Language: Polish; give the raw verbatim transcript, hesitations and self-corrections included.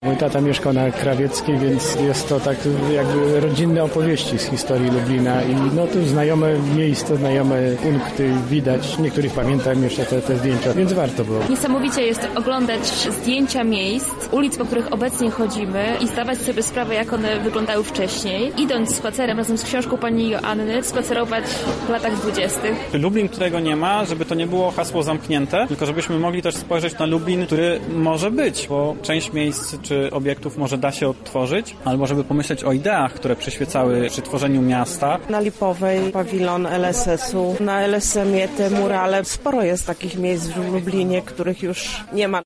Mój tata mieszkał na Krawieckiej, więc jest to tak jakby rodzinne opowieści z historii Lublina i no tu znajome miejsca, znajome punkty widać. Niektórych pamiętam jeszcze te, te zdjęcia, więc warto było. Niesamowicie jest oglądać zdjęcia miejsc, ulic, po których obecnie chodzimy i zdawać sobie sprawę, jak one wyglądały wcześniej. Idąc spacerem razem z książką pani Joanny, spacerować w latach dwudziestych. Lublin, którego nie ma, żeby to nie było hasło zamknięte, tylko żebyśmy mogli też spojrzeć na Lublin, który może być, bo część miejsc czy obiektów może da się odtworzyć, albo żeby pomyśleć o ideach, które przyświecały przy tworzeniu miasta. Na Lipowej pawilon L S S-u, na L S M-ie te murale. Sporo jest takich miejsc w Lublinie, których już nie ma.